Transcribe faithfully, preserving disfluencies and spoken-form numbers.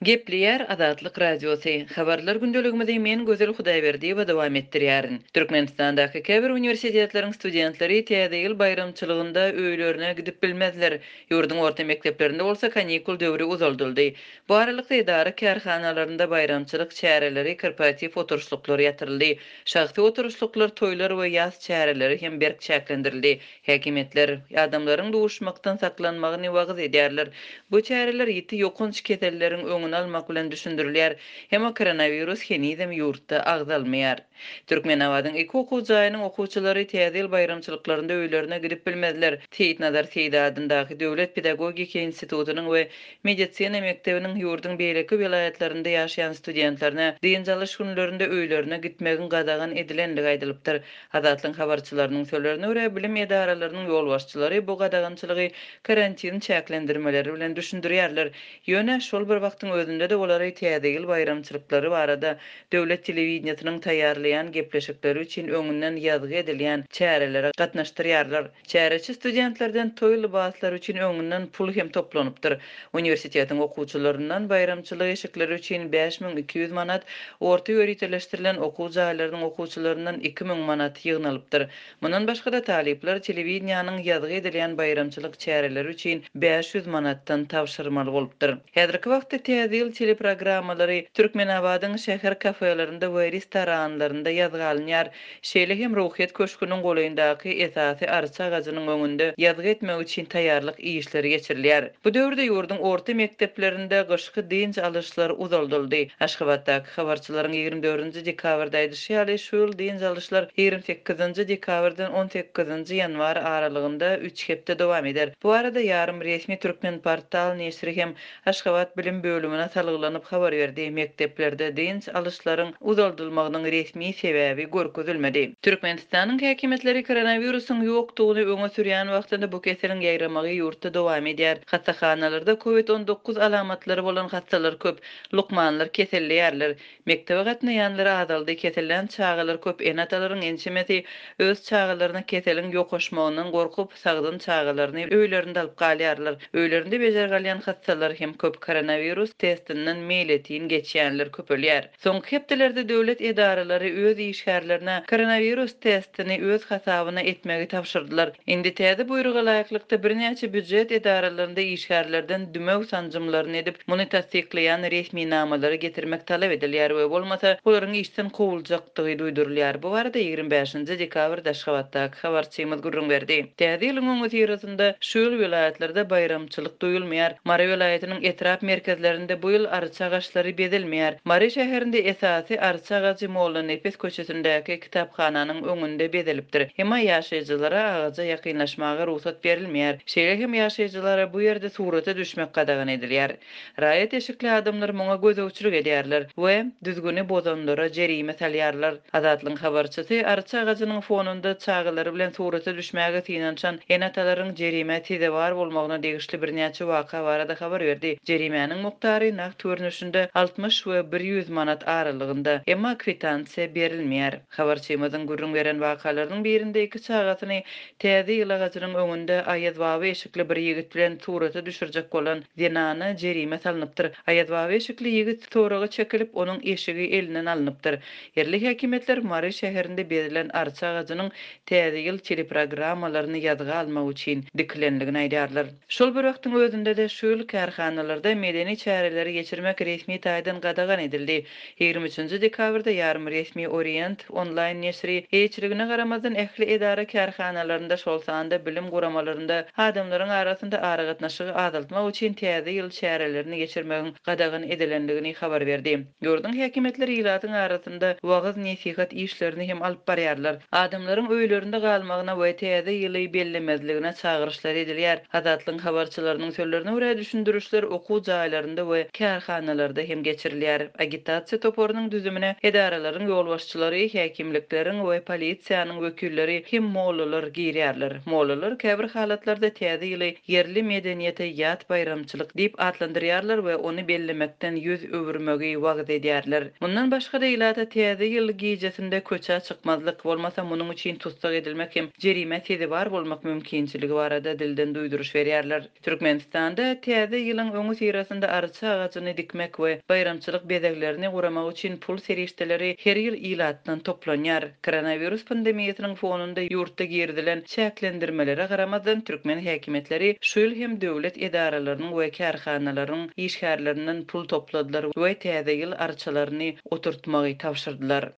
Gepli Azatlyk Radiosu. Habarlar gündeligimizde men Gözel Hudaýberdi we dowam etdirýärin. Türkmenistandaky käbir universitetleriň studentleri täze ýyl bayramçylygynda öýlerine gidip bilmezler. Ýurdun orta mekdeplerinde bolsa kanikul döwri uzaldyldy. Bu aralykda idara kärhanalarynda bayramçylyk çäreleri, korporativ oturuşluklar ýatyryldy. Şahsy oturuşluklar, toýlar we ýaz çäreleri hem berk çäklendirildi. Häkimetler adamlaryň duşmakdan saklanmagyny wagt edýärler. Bu çäreler ýeti ýokunç keselleriň öňüni almak bilen düşündirilýär. Hem koronavirus henizem ýurtda agdalmaýar. Türkmenabadyň iki okuw jaýynyň okuwçylary täze ýyl bayramçylyklarynda öýlerine gidip bilmezler. Seyit Nazar Seýdadyndaky Döwlet Pedagogika institutynyň we medisina mektebiniň ýurdun beýleki vilayatlarynda ýaşaýan studentlerine diň çalyş günlerinde öýlerine gitmegin gadagan edilenligi aýdylypdyr. Azatlyň habarçylarynyň sözlerine görä bilim edaralarynyň ýolbaşçylary bu gadagançylygy karantin çäklendirmeleri bilen düşündirýärler. Ýöne şol bir wagtyň özünde de olary täze ýyl bayramçylyklary barada döwlet telewizionynyň taýýarlayan gepleşikleri üçin öňünden ýazgy edilýän çärelere gatnaşdyrýarlar. Çäreçi studentlerden toý libaslary üçin öňünden pul hem toplanypdyr. Universitetiň okuwçylaryndan bayramçylyk eşikleri üçin beş miň iki ýüz manat, orta ýöreteleşdirilen okuw jaýlarynyň okuwçylaryndan iki miň manat ýygnalypdyr. Mundan başga da talipler telewizionynyň ýazgy edilýän bayramçylyk çäreleri üçin beş ýüz manatdan tapşyrmaly bolupdyr. Häzirki wagtda täze ýyl teleprogrammalary Türkmenabadyň şäher kafelerinde we restoranlarynda ýazgy alınýar. Şeýle hem Ruhyet köşküniň golaýyndaky esasy arça gazynyň öňünde ýazgy etmek üçin taýýarlyk işleri geçirilýär. Bu döwürde ýurdun orta mekdeplerinde gyşky diň alışlary uzaldyldy. Aşgabatdaky habarçylaryň ýygrimi dördünji dekabrda aýdyşy ýaly şu ýyl diň alışlar ýygrimi sekizinji dekabrdan on sekizinji ýanwar aralygynda üç hepde dowam eder. Bu arada ýarym resmi türkmen portal neşri hem Aşgabat bilim bölümine salyglanyp habar berdi. Mekdeplerde diň alışlaryň uzaldylmagynyň resmi sebäbi görkezilmedi. Türkmenistanyň häkimetleri koronawirusyň ýokdugyny öňe sürýän wagtynda bu keseliň ýaýramagy ýurtda dowam edýär. Hastaxanalarda covid on dokuz alamatlary bolan hastalar köp, lukmanlar keselliýärler. Mektebe gatnaýanlar azaldy, kesellen çağalar köp. Enatalaryň ençemeti öz çağalaryna keseliň ýokaşmagyndan gorkup sagdyn çağalaryny öýlerinde alyp galýarlar. Öýlerinde bejer galýan hastalar hem köp koronavirus testinden meýletin geçýänler köpelýär. Soňky hepdelerde döwlet edaralary öz işgärlerine koronavirus testini öz hasabyna etmegi tapşyrdylar. Indi täze buyruk alaýaklykda birnäçe büdjet edaralarynda işgärlerden dümek sanjymlaryny edip, muny tasdikleýän resmi namalary getirmek talap edilýär we bolmasa olaryň işden kowuljakdygy duýdurulýar. Bu barada ýygrimi beşinji dekabrda Aşgabatdaky habarçymyz gurrun berdi. Täze ýylyň öňü ýerinde şu ýyl vilayatlarda bayramçylyk duýulmaýar. Mary vilayatynyň etrap merkezlerinde bu ýyl arça gaçlary bezilmeýär. Mary şäherinde esasy arça gaçy Molla Nefes köçesindäki kitaphananyň öňünde bezilipdir. Hema ýaşaýjylara agaja ýakynlaşmaga ruhsat berilmeýär. Şeýle hem ýaşaýjylara bu ýerde surata düşmek gadagan edilýär. Raýat eşikli adamlar muňa gözegçilik edýärler we düzgüni bozanlara jerime salýarlar. Azatlyň habarçysy arça gaçynyň fonunda çağalary bilen surata düşmäge synançan enatalaryň jerime tize bar bolmagyna degişli birnäçe waka barada habar berdi. Jerimäniň muktary nak törnüşinde altmış we bir ýüz manat aralygynda, emma kwitansiýa berilmeýär. Habarçymyzyň gurrun beren wakalarynyň birinde iki çagatyny täze ýyla gazynyň öňünde aýazbaby eşikli bir ýigit bilen surata düşürjek bolan zenany jerime salnypdyr. Aýazbaby eşikli ýigit toraga çekilip onuň eşigi elinden alnypdyr. Yerli häkimetler Mary şäherinde berilen arça gazynyň täze ýyl teleprogrammalaryny ýazga almak üçin diklenligini aýdýarlar. Şol bir wagtyň özünde de şu ýyl kärhanalarda medeni çäreleri geçirmek resmi taýdan gadagan edildi. ýygrimi üçinji dekabrda ýarym resmi Orient online neşri eýçiligine garamazdan ähli edara kärhanalarynda şol sanda bilim guramalarynda adamlaryň arasynda ara gatnaşygy azaltmak üçin täze ýyl çärelerini geçirmegiň gadagan edilendigini habar berdi. Ýurdun häkimetleri ýylatyň arasynda wagaz nesihat işlerini hem alyp barýarlar. Adamlaryň öýlerinde galmagyna we täze ýyly bellemezligine çagyryşlar edilýär. Azatlyň habarçylarynyň sözlerine görä düşündürüşler okuw jaýlarynda we kärhanalarda hem geçirilýär. Agitasiýa toporunyň düzümine edaralaryň ýolbaşçylary, häkimlikleriň we polisiýanyň wekilleri hem mollalar girýärler. Mollalar käbir halatlarda täze ýyly yerli medeniýete ýat bayramçylyk diýip adlandyrýarlar we ony bellemekden ýüz öwürmegi wagt edýärler. Mundan başga da ýylata täze ýyl gijesinde köçä çykmazlyk bolmasa munyň üçin tutsak edilmek hem jerime sezi bar bolmak mümkinçiligi barada dilden duýduruş berýärler. Türkmenistanda täze ýylyň öňü sirasynda arça agaçyny dikmek we bayramçylyk bezeklerini guramak üçin pul serişdeleri her ýyl ilatdan toplanýar. Koronavirus pandemiýasynyň fonunda ýurtda girdilen çäklendirmelere garamadan türkmen häkimetleri şu ýyl hem döwlet edaralarynyň we kärhanalaryň işgärlerinden pul topladylar we täze ýyl arçalaryny oturtmagy tapşyrdylar.